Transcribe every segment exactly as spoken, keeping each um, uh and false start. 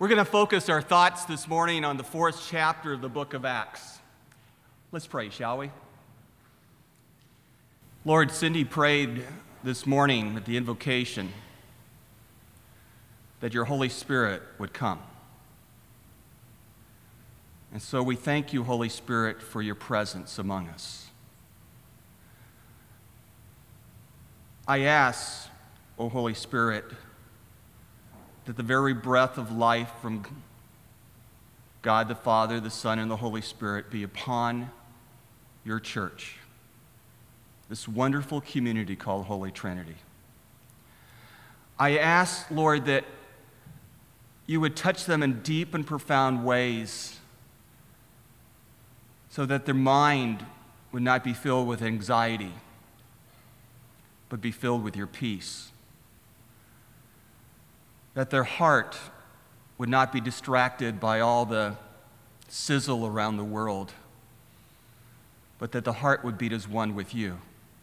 We're going to focus our thoughts this morning on the fourth chapter of the book of Acts. Let's pray, shall we? Lord, Cindy prayed this morning at the invocation that your Holy Spirit would come. And so we thank you, Holy Spirit, for your presence among us. I ask, O Holy Spirit, that the very breath of life from God the Father, the Son, and the Holy Spirit be upon your church, this wonderful community called Holy Trinity. I ask, Lord, that you would touch them in deep and profound ways so that their mind would not be filled with anxiety, but be filled with your peace. That their heart would not be distracted by all the sizzle around the world, but that the heart would beat as one with you.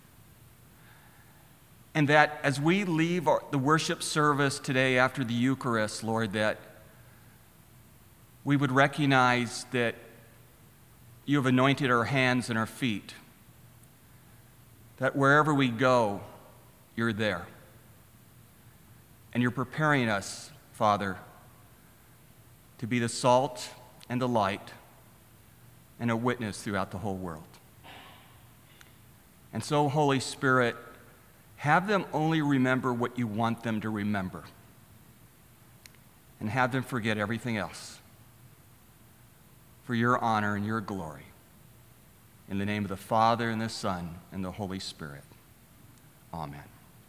And that as we leave our, the worship service today after the Eucharist, Lord, that we would recognize that you have anointed our hands and our feet, that wherever we go, you're there. And you're preparing us, Father, to be the salt and the light and a witness throughout the whole world. And so, Holy Spirit, have them only remember what you want them to remember, and have them forget everything else for your honor and your glory. In the name of the Father, and the Son, and the Holy Spirit. Amen.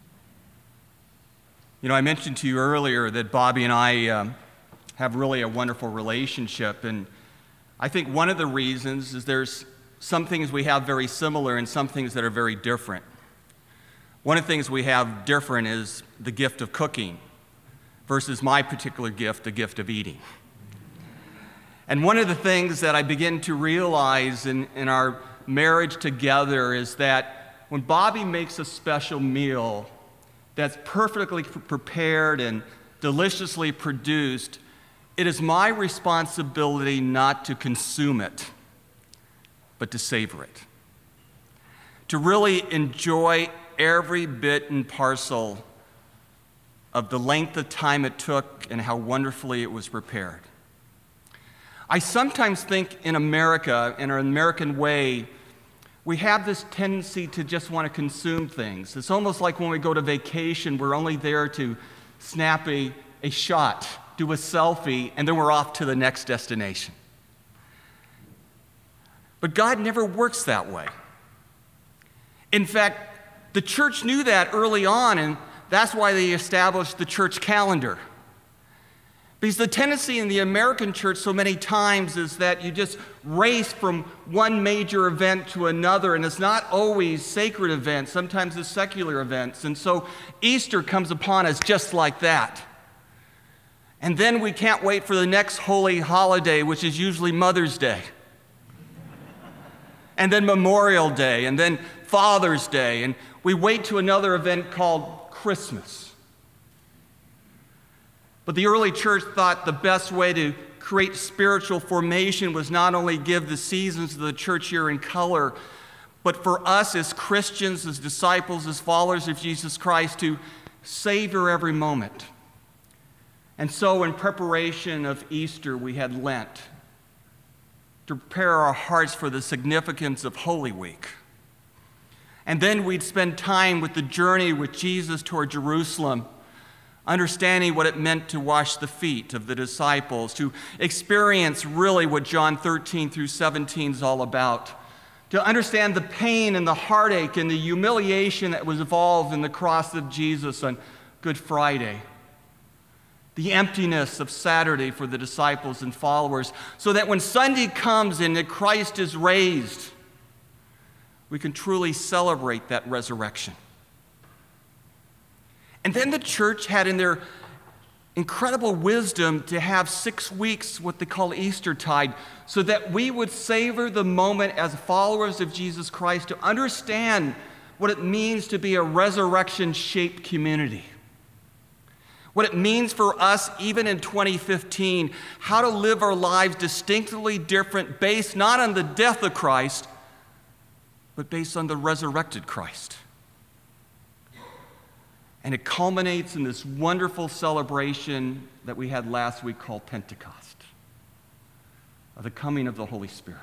You know, I mentioned to you earlier that Bobby and I um, have really a wonderful relationship, and I think one of the reasons is there's some things we have very similar and some things that are very different. One of the things we have different is the gift of cooking versus my particular gift, the gift of eating. And one of the things that I begin to realize in, in our marriage together is that when Bobby makes a special meal that's perfectly prepared and deliciously produced, it is my responsibility not to consume it, but to savor it. To really enjoy every bit and parcel of the length of time it took and how wonderfully it was prepared. I sometimes think in America, in our American way, we have this tendency to just want to consume things. It's almost like when we go to vacation, we're only there to snap a, a shot, do a selfie, and then we're off to the next destination. But God never works that way. In fact, the church knew that early on, and that's why they established the church calendar. Because the tendency in the American church so many times is that you just race from one major event to another, and it's not always sacred events. Sometimes it's secular events. And so Easter comes upon us just like that. And then we can't wait for the next holy holiday, which is usually Mother's Day. And then Memorial Day, and then Father's Day, and we wait to another event called Christmas. But the early church thought the best way to create spiritual formation was not only give the seasons of the church year in color, but for us as Christians, as disciples, as followers of Jesus Christ, to savor every moment. And so in preparation of Easter, we had Lent to prepare our hearts for the significance of Holy Week. And then we'd spend time with the journey with Jesus toward Jerusalem, understanding what it meant to wash the feet of the disciples, to experience really what John thirteen through seventeen is all about, to understand the pain and the heartache and the humiliation that was involved in the cross of Jesus on Good Friday, the emptiness of Saturday for the disciples and followers, so that when Sunday comes and that Christ is raised, we can truly celebrate that resurrection. And then the church had in their incredible wisdom to have six weeks, what they call Eastertide, so that we would savor the moment as followers of Jesus Christ, to understand what it means to be a resurrection-shaped community. what it means for us even in twenty fifteen, how to live our lives distinctly different based not on the death of Christ, but based on the resurrected Christ. And it culminates in this wonderful celebration that we had last week called Pentecost, of the coming of the Holy Spirit,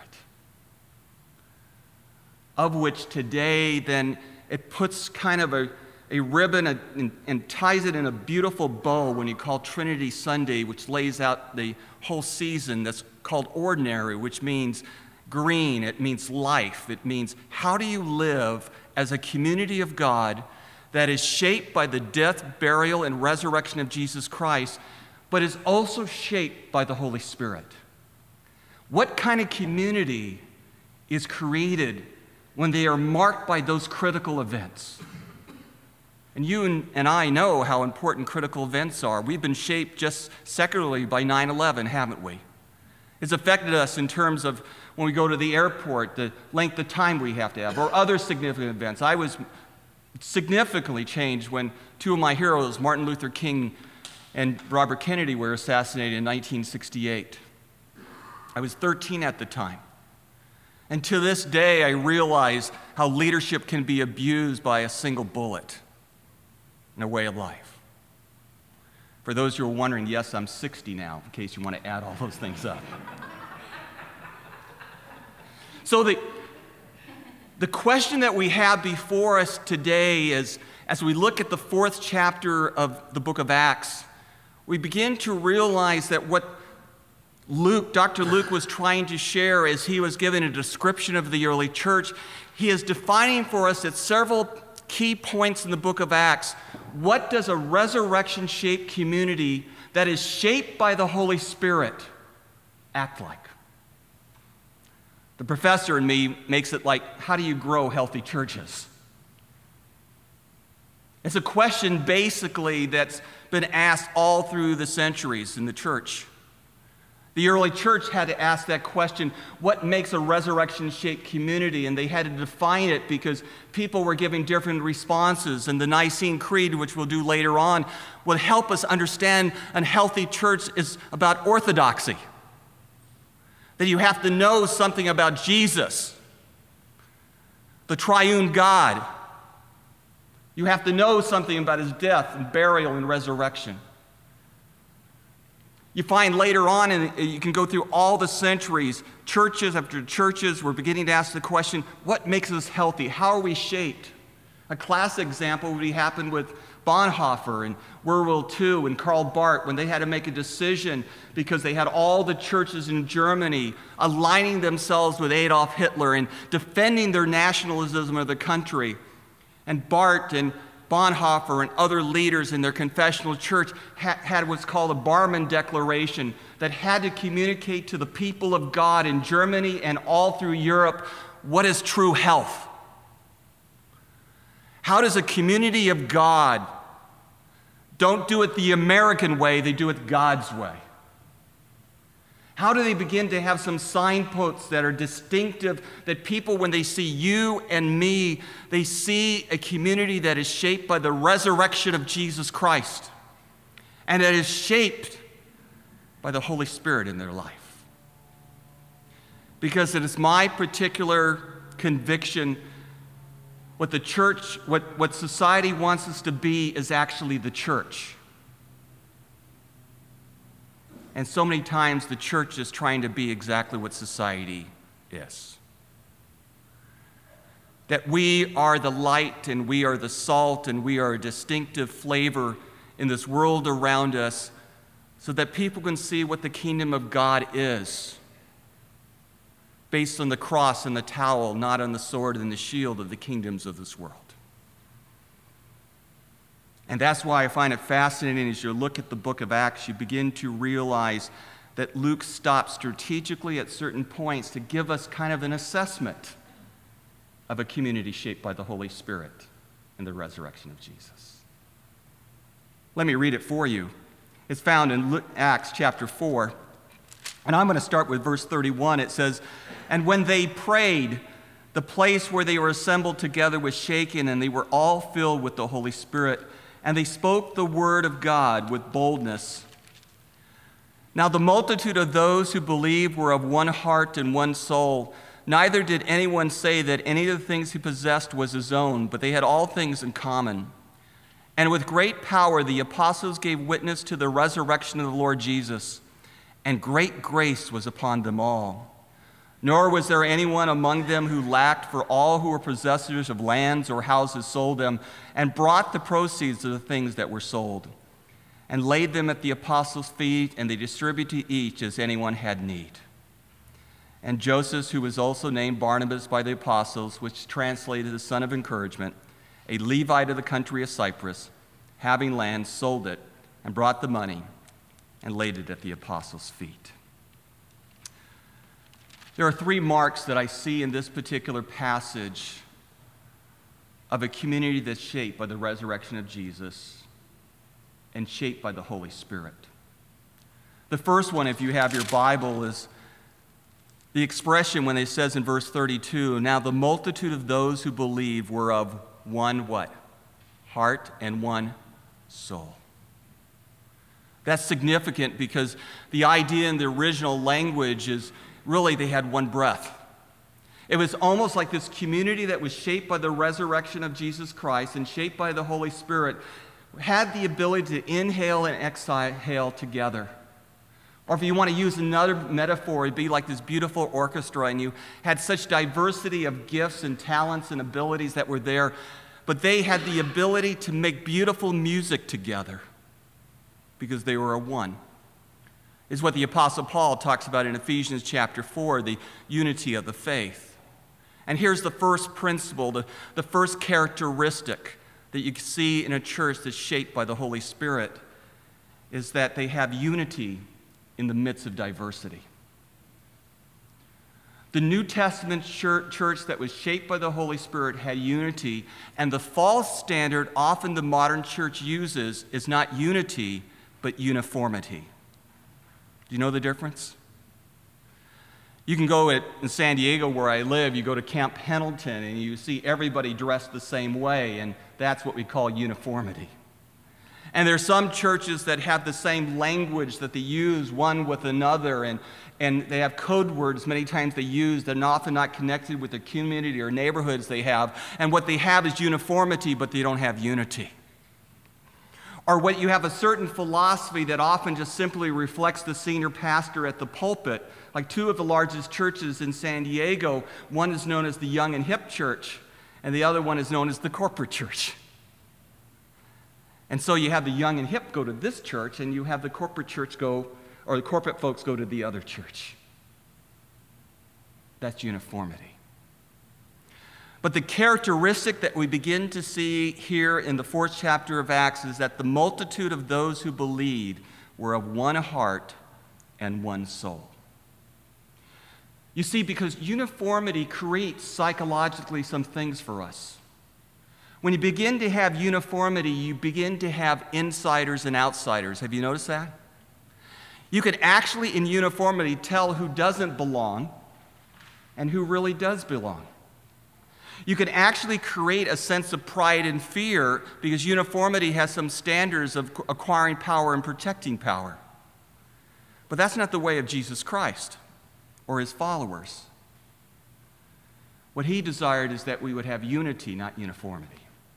of which today then it puts kind of a, a ribbon and, and ties it in a beautiful bow when you call Trinity Sunday, which lays out the whole season that's called ordinary, which means green, it means life, it means how do you live as a community of God that is shaped by the death, burial, and resurrection of Jesus Christ, but is also shaped by the Holy Spirit. What kind of community is created when they are marked by those critical events? And you and, and I know how important critical events are. We've been shaped just secularly by nine eleven, haven't we? It's affected us in terms of when we go to the airport, the length of time we have to have, or other significant events. I was significantly changed when two of my heroes, Martin Luther King and Robert Kennedy, were assassinated in nineteen sixty-eight. I was thirteen at the time. And to this day, I realize how leadership can be abused by a single bullet in a way of life. For those who are wondering, yes, I'm sixty now, in case you want to add all those things up. So the, the question that we have before us today is, as we look at the fourth chapter of the book of Acts, we begin to realize that what Luke, Doctor Luke was trying to share as he was giving a description of the early church, he is defining for us at several key points in the book of Acts, what does a resurrection-shaped community that is shaped by the Holy Spirit act like? The professor in me makes it like, how do you grow healthy churches? It's a question basically that's been asked all through the centuries in the church. The early church had to ask that question, what makes a resurrection-shaped community? And they had to define it because people were giving different responses. And the Nicene Creed, which we'll do later on, will help us understand a healthy church is about orthodoxy. That you have to know something about Jesus, the triune God. You have to know something about his death and burial and resurrection. You find later on, and you can go through all the centuries, churches after churches were beginning to ask the question, what makes us healthy? How are we shaped? A classic example would be happened with Bonhoeffer and World War Two and Karl Barth when they had to make a decision because they had all the churches in Germany aligning themselves with Adolf Hitler and defending their nationalism of the country. And Barth and Bonhoeffer and other leaders in their confessional church ha- had what's called a Barmen Declaration that had to communicate to the people of God in Germany and all through Europe what is true health. How does a community of God don't do it the American way, they do it God's way? How do they begin to have some signposts that are distinctive, that people, when they see you and me, they see a community that is shaped by the resurrection of Jesus Christ and that is shaped by the Holy Spirit in their life? Because it is my particular conviction what the church, what, what society wants us to be is actually the church. And so many times the church is trying to be exactly what society is. That we are the light and we are the salt and we are a distinctive flavor in this world around us so that people can see what the kingdom of God is based on the cross and the towel, not on the sword and the shield of the kingdoms of this world. And that's why I find it fascinating as you look at the book of Acts, you begin to realize that Luke stops strategically at certain points to give us kind of an assessment of a community shaped by the Holy Spirit and the resurrection of Jesus. Let me read it for you. It's found in Acts chapter four, and I'm going to start with verse thirty-one. It says, "And when they prayed, the place where they were assembled together was shaken, and they were all filled with the Holy Spirit, and they spoke the word of God with boldness. Now the multitude of those who believed were of one heart and one soul. Neither did anyone say that any of the things he possessed was his own, but they had all things in common. And with great power the apostles gave witness to the resurrection of the Lord Jesus, and great grace was upon them all. Nor was there anyone among them who lacked, for all who were possessors of lands or houses sold them, and brought the proceeds of the things that were sold, and laid them at the apostles' feet, and they distributed to each as anyone had need. And Joseph, who was also named Barnabas by the apostles, which translated the son of encouragement, a Levite of the country of Cyprus, having land, sold it, and brought the money, and laid it at the apostles' feet. There are three marks that I see in this particular passage of a community that's shaped by the resurrection of Jesus and shaped by the Holy Spirit. The first one, if you have your Bible, is the expression when it says in verse thirty-two, now the multitude of those who believe were of one what? Heart and one soul. That's significant because the idea in the original language is really they had one breath. It was almost like this community that was shaped by the resurrection of Jesus Christ and shaped by the Holy Spirit had the ability to inhale and exhale together. Or if you want to use another metaphor, it'd be like this beautiful orchestra, and you had such diversity of gifts and talents and abilities that were there, but they had the ability to make beautiful music together because they were a one. Is what the Apostle Paul talks about in Ephesians chapter four, the unity of the faith. And here's the first principle, the, the first characteristic that you see in a church that's shaped by the Holy Spirit is that they have unity in the midst of diversity. The New Testament church that was shaped by the Holy Spirit had unity, and the false standard often the modern church uses is not unity, but uniformity. Do you know the difference? You can go at, in San Diego, where I live, you go to Camp Pendleton, and you see everybody dressed the same way, and that's what we call uniformity. And there are some churches that have the same language that they use one with another, and, and they have code words many times they use that are often not connected with the community or neighborhoods they have. And what they have is uniformity, but they don't have unity. Or what you have a certain philosophy that often just simply reflects the senior pastor at the pulpit. Like two of the largest churches in San Diego, one is known as the Young and Hip Church, and the other one is known as the Corporate Church. And so you have the young and hip go to this church, and you have the corporate church go, or the corporate folks go to the other church. That's uniformity. But the characteristic that we begin to see here in the fourth chapter of Acts is that the multitude of those who believed were of one heart and one soul. You see, because uniformity creates psychologically some things for us. When you begin to have uniformity, you begin to have insiders and outsiders. Have you noticed that? You can actually, in uniformity, tell who doesn't belong and who really does belong. You can actually create a sense of pride and fear because uniformity has some standards of acquiring power and protecting power. But that's not the way of Jesus Christ or his followers. What he desired is that we would have unity, not uniformity.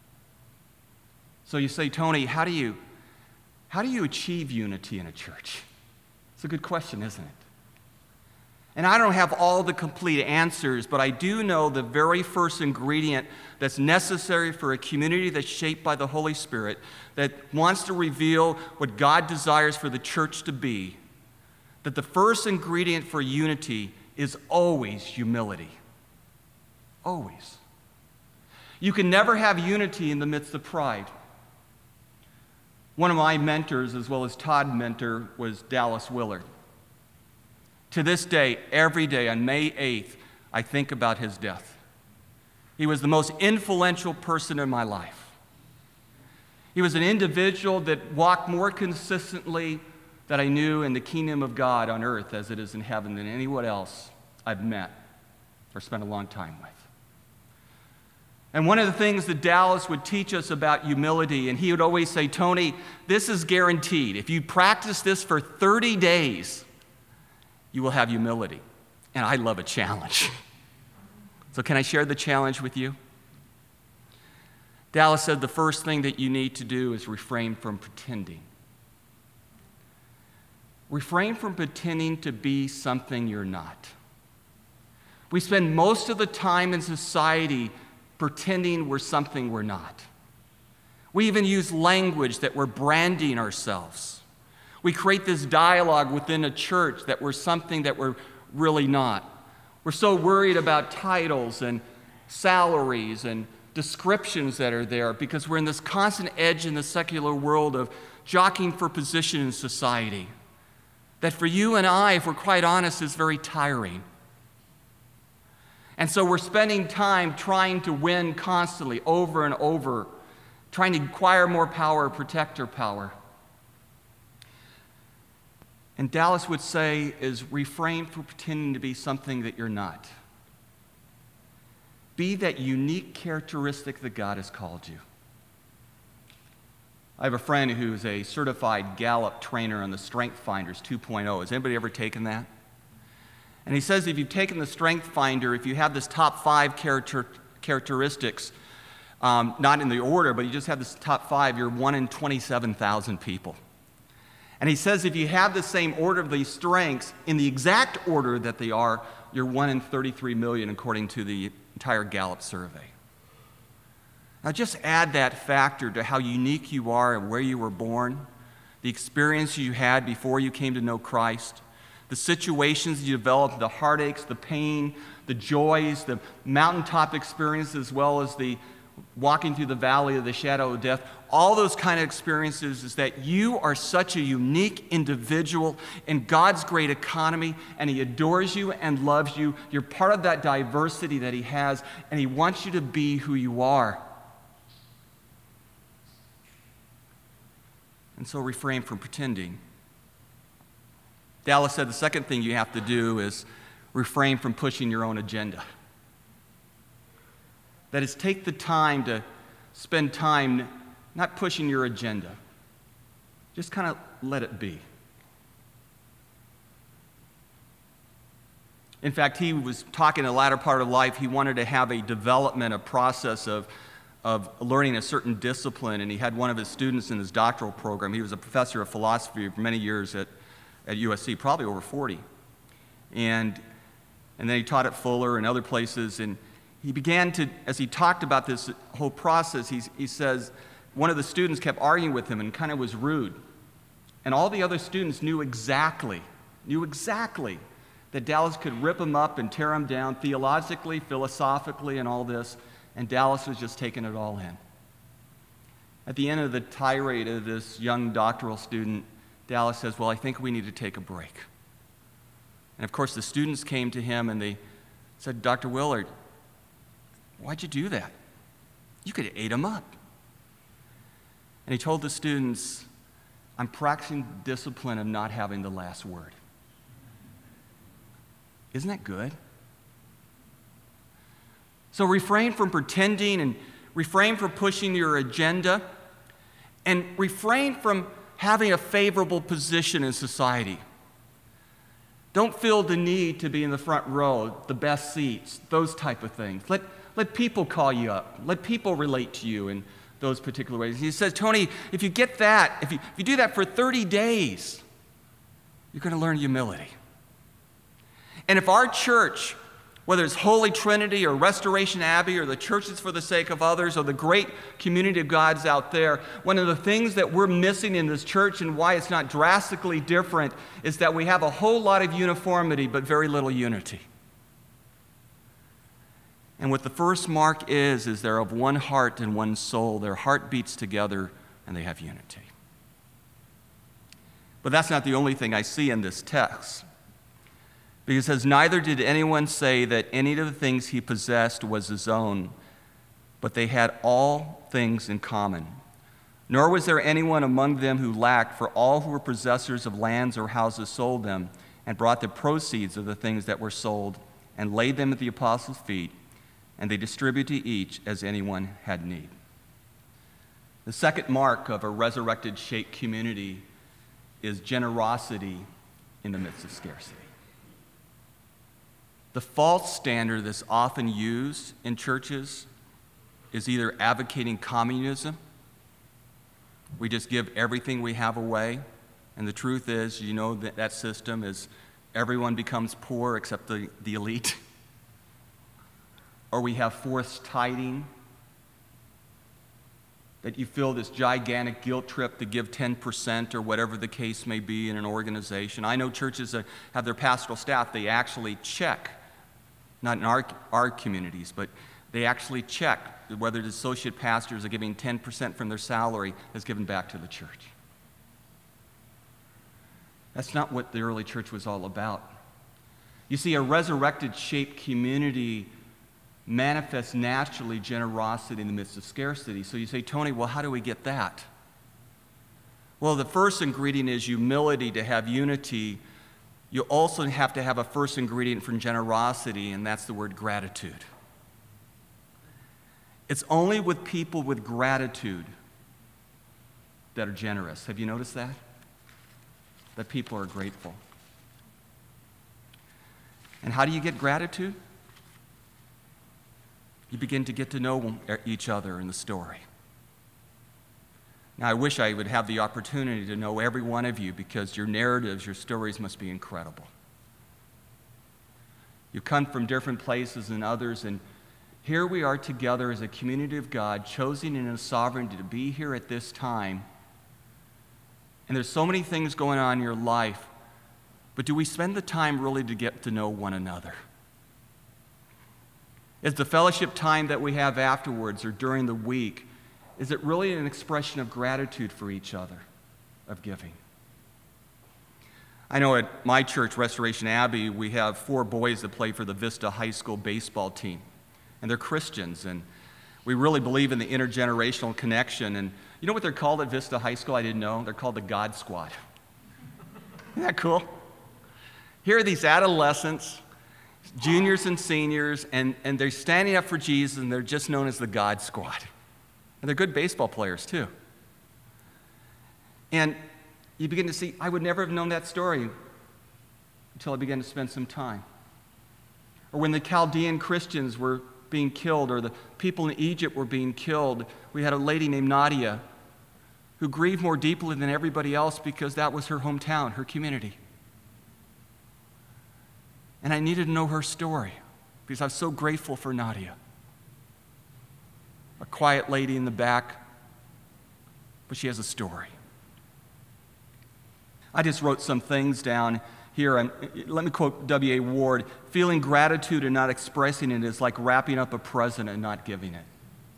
So you say, Tony, how do you, how do you achieve unity in a church? It's a good question, isn't it? And I don't have all the complete answers, but I do know the very first ingredient that's necessary for a community that's shaped by the Holy Spirit, that wants to reveal what God desires for the church to be, that the first ingredient for unity is always humility. Always. You can never have unity in the midst of pride. One of my mentors, as well as Todd mentor, was Dallas Willard. To this day, every day on May eighth, I think about his death. He was the most influential person in my life. He was an individual that walked more consistently that I knew in the kingdom of God on earth as it is in heaven than anyone else I've met or spent a long time with. And one of the things that Dallas would teach us about humility, and he would always say, Tony, this is guaranteed. If you practice this for thirty days, you will have humility. And I love a challenge. So can I share the challenge with you? Dallas said the first thing that you need to do is refrain from pretending. Refrain from pretending to be something you're not. We spend most of the time in society pretending we're something we're not. We even use language that we're branding ourselves. We create this dialogue within a church that we're something that we're really not. We're so worried about titles and salaries and descriptions that are there because we're in this constant edge in the secular world of jockeying for position in society. That for you and I, if we're quite honest, is very tiring. And so we're spending time trying to win constantly, over and over, trying to acquire more power, protect our power. And Dallas would say is refrain from pretending to be something that you're not. Be that unique characteristic that God has called you. I have a friend who's a certified Gallup trainer on the Strength Finders two point oh. Has anybody ever taken that? And he says if you've taken the Strength Finder, if you have this top five character, characteristics, um, not in the order, but you just have this top five, you're one in twenty-seven thousand people. And he says if you have the same order of these strengths in the exact order that they are, you're one in thirty-three million according to the entire Gallup survey. Now just add that factor to how unique you are and where you were born, the experience you had before you came to know Christ, the situations you developed, the heartaches, the pain, the joys, the mountaintop experiences, as well as the walking through the valley of the shadow of death. All those kind of experiences is that you are such a unique individual in God's great economy, and He adores you and loves you. You're part of that diversity that He has, and He wants you to be who you are. And so refrain from pretending. Dallas said the second thing you have to do is refrain from pushing your own agenda. That is, take the time to spend time not pushing your agenda. Just kind of let it be. In fact, he was talking in the latter part of life, he wanted to have a development, a process of, of learning a certain discipline, and he had one of his students in his doctoral program. He was a professor of philosophy for many years at, at U S C, probably over forty. And, and then he taught at Fuller and other places, and he began to, as he talked about this whole process, he, he says, one of the students kept arguing with him and kind of was rude. And all the other students knew exactly, knew exactly that Dallas could rip him up and tear him down theologically, philosophically, and all this, and Dallas was just taking it all in. At the end of the tirade of this young doctoral student, Dallas says, well, I think we need to take a break. And of course, the students came to him and they said, Doctor Willard, why'd you do that? You could have ate him up. And he told the students, I'm practicing the discipline of not having the last word. Isn't that good? So refrain from pretending and refrain from pushing your agenda and refrain from having a favorable position in society. Don't feel the need to be in the front row, the best seats, those type of things. Let, let people call you up. Let people relate to you in those particular ways. He says, Tony, if you get that, if you, if you do that for thirty days, you're going to learn humility. And if our church, whether it's Holy Trinity or Restoration Abbey or the Churches for the Sake of Others or the great community of God's out there, one of the things that we're missing in this church and why it's not drastically different is that we have a whole lot of uniformity but very little unity. And what the first mark is, is they're of one heart and one soul. Their heart beats together and they have unity. But that's not the only thing I see in this text. Because it says, neither did anyone say that any of the things he possessed was his own, but they had all things in common. Nor was there anyone among them who lacked, for all who were possessors of lands or houses sold them and brought the proceeds of the things that were sold and laid them at the apostles' feet, and they distributed to each as anyone had need. The second mark of a resurrected shaped community is generosity in the midst of scarcity. The false standard that's often used in churches is either advocating communism, we just give everything we have away, and the truth is, you know, that, that system is everyone becomes poor except the, the elite. Or we have forced tithing, that you feel this gigantic guilt trip to give ten percent or whatever the case may be in an organization. I know churches that have their pastoral staff, they actually check, not in our, our communities, but they actually check whether the associate pastors are giving ten percent from their salary is given back to the church. That's not what the early church was all about. You see, a resurrected shaped community manifests naturally generosity in the midst of scarcity. So you say, Tony, well, how do we get that? Well, the first ingredient is humility to have unity. You also have to have a first ingredient for generosity, and that's the word gratitude. It's only with people with gratitude that are generous. Have you noticed that? That people are grateful. And how do you get gratitude? You begin to get to know each other in the story. Now, I wish I would have the opportunity to know every one of you, because your narratives, your stories must be incredible. You come from different places than others, and here we are together as a community of God, chosen in His sovereignty to be here at this time. And there's so many things going on in your life, but do we spend the time really to get to know one another? Is the fellowship time that we have afterwards or during the week, is it really an expression of gratitude for each other, of giving? I know at my church, Restoration Abbey, we have four boys that play for the Vista High School baseball team. And they're Christians, and we really believe in the intergenerational connection. And you know what they're called at Vista High School? I didn't know. They're called the God Squad. Isn't that cool? Here are these adolescents, juniors and seniors, and, and they're standing up for Jesus, and they're just known as the God Squad. And they're good baseball players, too. And you begin to see, I would never have known that story until I began to spend some time. Or when the Chaldean Christians were being killed, or the people in Egypt were being killed, we had a lady named Nadia who grieved more deeply than everybody else because that was her hometown, her community. And I needed to know her story because I was so grateful for Nadia. A quiet lady in the back, but she has a story. I just wrote some things down here. I'm, let me quote W A Ward: feeling gratitude and not expressing it is like wrapping up a present and not giving it.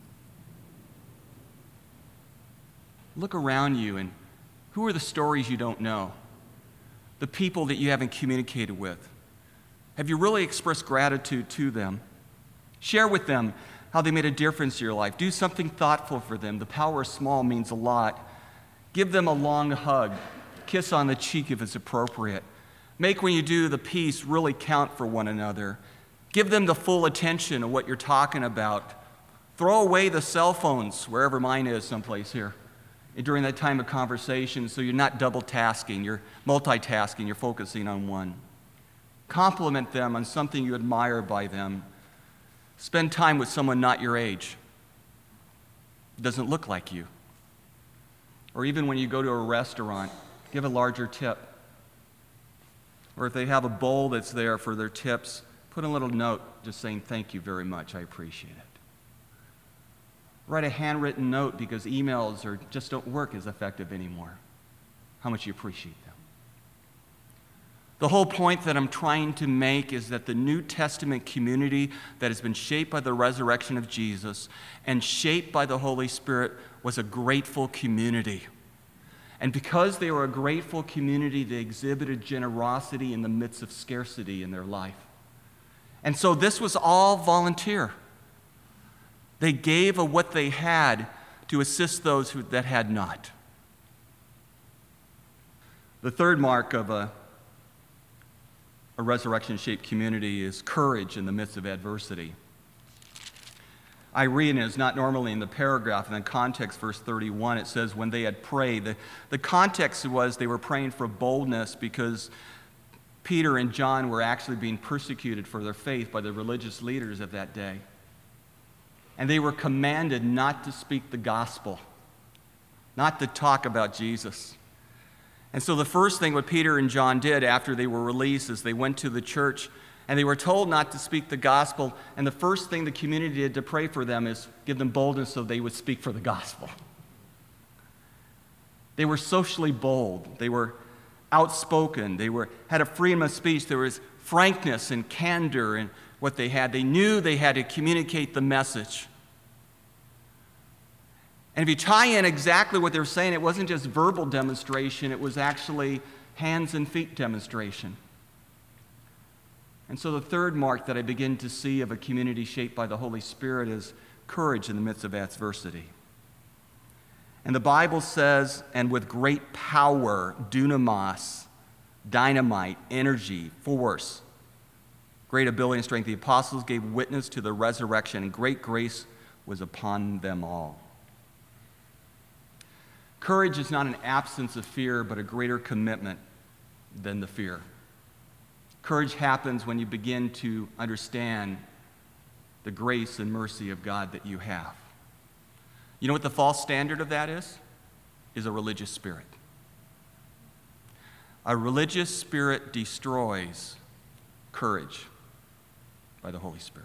Look around you, and who are the stories you don't know? The people that you haven't communicated with. Have you really expressed gratitude to them? Share with them how they made a difference in your life. Do something thoughtful for them. The power of small means a lot. Give them a long hug. Kiss on the cheek if it's appropriate. Make when you do the peace really count for one another. Give them the full attention of what you're talking about. Throw away the cell phones, wherever mine is, someplace here, during that time of conversation, so you're not double tasking, you're multitasking, you're focusing on one. Compliment them on something you admire by them. Spend time with someone not your age, doesn't look like you. Or even when you go to a restaurant, give a larger tip. Or if they have a bowl that's there for their tips, put a little note just saying, thank you very much, I appreciate it. Write a handwritten note, because emails are, just don't work as effective anymore. How much you appreciate them. The whole point that I'm trying to make is that the New Testament community that has been shaped by the resurrection of Jesus and shaped by the Holy Spirit was a grateful community. And because they were a grateful community, they exhibited generosity in the midst of scarcity in their life. And so this was all volunteer. They gave of what they had to assist those who, that had not. The third mark of a, a resurrection-shaped community is courage in the midst of adversity. I read, and it's not normally in the paragraph, in the context, verse thirty-one, it says, when they had prayed. The, the context was they were praying for boldness because Peter and John were actually being persecuted for their faith by the religious leaders of that day. And they were commanded not to speak the gospel, not to talk about Jesus. And so the first thing what Peter and John did after they were released is they went to the church and they were told not to speak the gospel. And the first thing the community did to pray for them is give them boldness so they would speak for the gospel. They were socially bold. They were outspoken. They were, had a freedom of speech. There was frankness and candor in what they had. They knew they had to communicate the message. And if you tie in exactly what they're saying, it wasn't just verbal demonstration, it was actually hands and feet demonstration. And so the third mark that I begin to see of a community shaped by the Holy Spirit is courage in the midst of adversity. And the Bible says, and with great power, dunamis, dynamite, energy, force, great ability and strength, the apostles gave witness to the resurrection, and great grace was upon them all. Courage is not an absence of fear, but a greater commitment than the fear. Courage happens when you begin to understand the grace and mercy of God that you have. You know what the false standard of that is? Is a religious spirit. A religious spirit destroys courage by the Holy Spirit.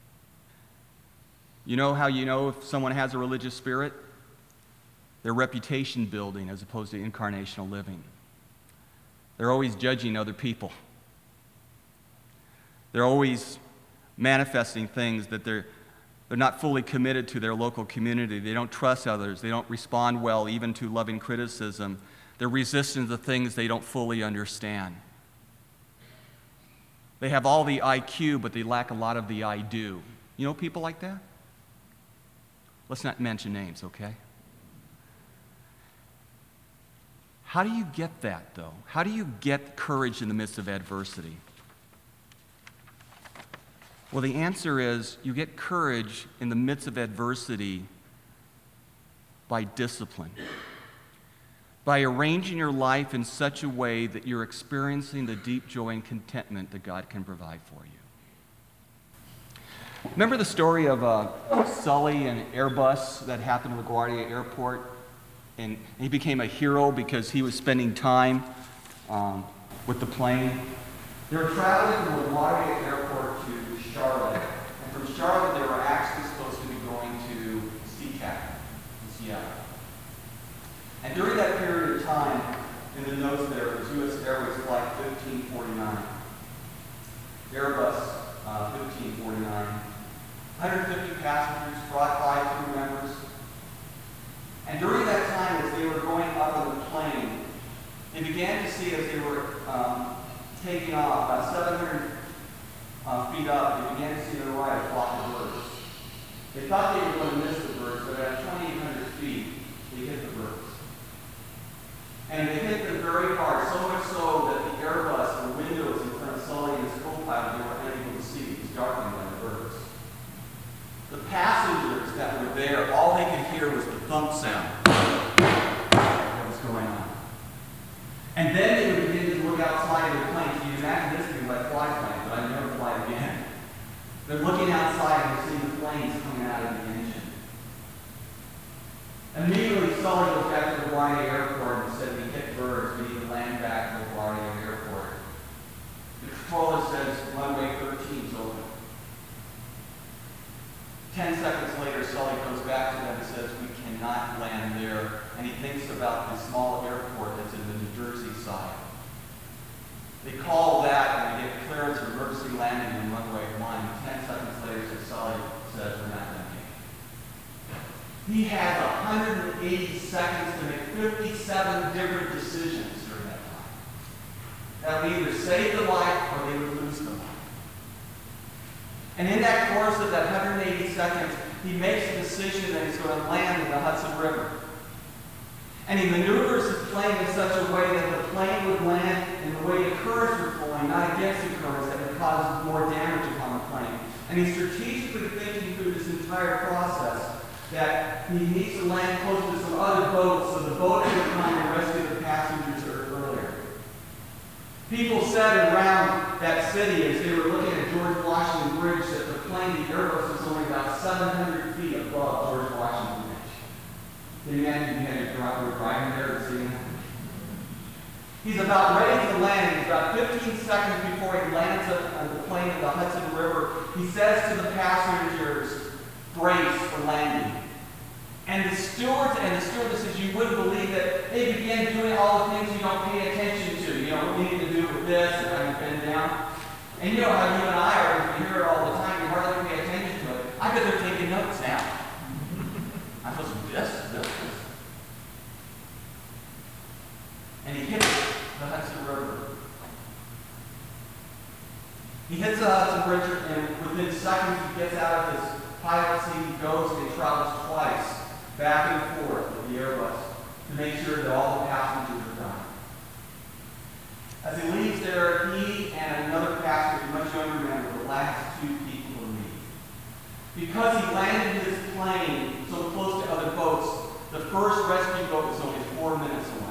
You know how you know if someone has a religious spirit? Their reputation building as opposed to incarnational living. They're always judging other people. They're always manifesting things that they're, they're not fully committed to their local community. They don't trust others. They don't respond well even to loving criticism. They're resistant to things they don't fully understand. They have all the I Q, but they lack a lot of the I do. You know people like that? Let's not mention names, okay? How do you get that, though? How do you get courage in the midst of adversity? Well, the answer is you get courage in the midst of adversity by discipline, by arranging your life in such a way that you're experiencing the deep joy and contentment that God can provide for you. Remember the story of uh, Sully and Airbus that happened at LaGuardia Airport? And he became a hero because he was spending time um, with the plane. They were traveling from LaGuardia Airport to Charlotte. And from Charlotte, they were actually supposed to be going to SeaTac in Seattle. And during that period of time, in the notes there was U S Airways Flight fifteen forty-nine. Airbus uh, fifteen forty-nine. one hundred fifty passengers, brought five crew members. And during that time, as they were going up in the plane, they began to see as they were um, taking off, about seven hundred uh, feet up, they began to see to the right a flock of birds. They thought they were going to miss the birds, but at twenty-eight hundred feet, they hit the birds. And they hit them very hard, so much so that the Airbus, the windows in front of Sully and his co-pilot, they were unable to see. It was darkened by the birds. The passengers that were there, all they could hear was the thump sound that was going on. And then they would begin to look outside of the plane. So you imagine this being like fly plane, but I've never fly again. They're looking outside and they're seeing the planes coming out of the engine. Immediately, Sully goes back to LaGuardia Airport and said, we hit birds, we need to land back at LaGuardia Airport. The controller says, runway thirteen is open. Ten seconds later, Sully goes back to them and says, we cannot land there. And he thinks about the small airport that's in the New Jersey side. They call that and they get clearance for emergency landing on runway one. Ten seconds later, Sully says, we're not landing. He has one hundred eighty seconds to make fifty-seven different decisions during that time. That would either save the life or they would lose the life. And in that course of that one hundred eighty seconds, he makes a decision that he's going to land in the Hudson River. And he maneuvers his plane in such a way that the plane would land in the way the currents were flowing, not against the currents that would cause more damage upon the plane. And he's strategically thinking through this entire process that he needs to land close to some other boats so the boat can come and rescue the passengers earlier. People said around that city as they were looking at George Washington Bridge that the plane, the Airbus, was only about seven hundred feet above George Washington Bridge. Can you imagine you had to drive, driving there and seeing him? He's about ready to land. He's about fifteen seconds before he lands on the plane in the Hudson River. He says to the passengers, brace for landing. And the stewards and the stewardesses, you wouldn't believe that they began doing all the things you don't pay attention to. You know, what we need to do with this and how you bend down. And you know how you and I are, we hear it all the time, you hardly pay attention to it. I bet they're taking notes now. I'm supposed to do this, this, this. And he hits the Hudson River. He hits the Hudson River, and within seconds he gets out of his pilot seat. He goes and he travels twice, back and forth with the Airbus, to make sure that all the passengers are done. As he leaves there, he and another passenger, a much younger man, were the last two people to leave. Because he landed his plane so close to other boats, the first rescue boat was only four minutes away.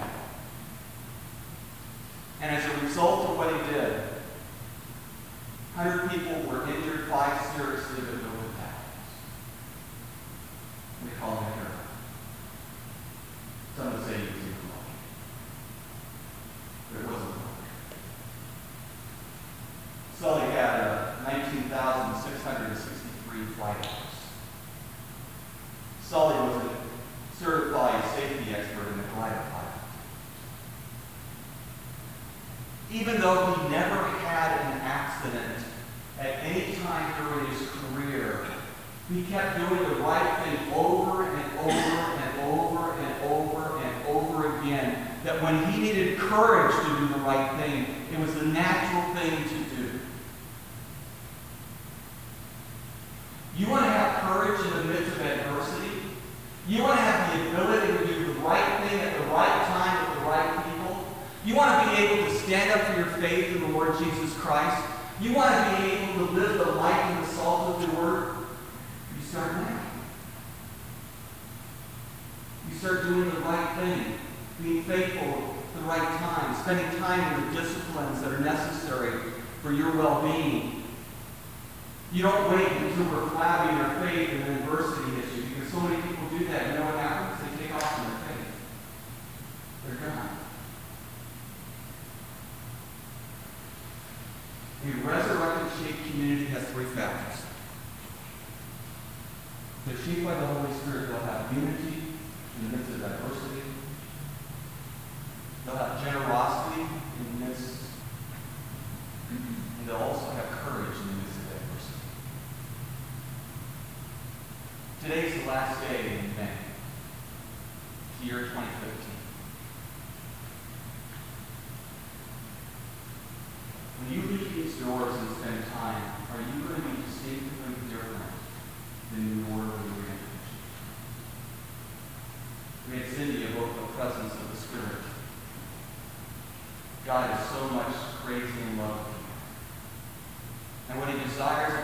And as a result of what he did, one hundred people were injured, five seriously, but no fatalities. We call him a hero. Some would say he was even lucky. But it wasn't lucky. Sully had uh, nineteen thousand six hundred sixty-three flight hours. Sully was a certified safety expert in the glider pilot. Even though he never had an accident at any time during his career, he kept doing the right thing over and over and over and over and over again. That when he needed courage to do the right thing, it was the natural thing to do. You want to have courage in the midst of adversity? You want to have the ability to do the right thing at the right time with the right people? You want to be able to stand up for your faith in the Lord Jesus Christ? You want to be able to live the light and the salt of the Word? You start now. You start doing the right thing, being faithful at the right time, spending time in the disciplines that are necessary for your well-being. You don't wait until we're flabby in our faith and then adversity hits you, because so many people do that. You know what happens? They take off in their faith. They're gone. A resurrected shaped community has three factors. They're shaped by the Holy Spirit. They'll have unity in the midst of diversity. They'll have generosity in the midst, and they'll also have courage in the midst of adversity. Today's the last day in May, the year twenty fifteen. When you leave these doors and spend time, are you going to be distinctly different than you were when you were in church? We had Cindy evoke the presence of the Spirit. God is so much crazy in love with you. And what he desires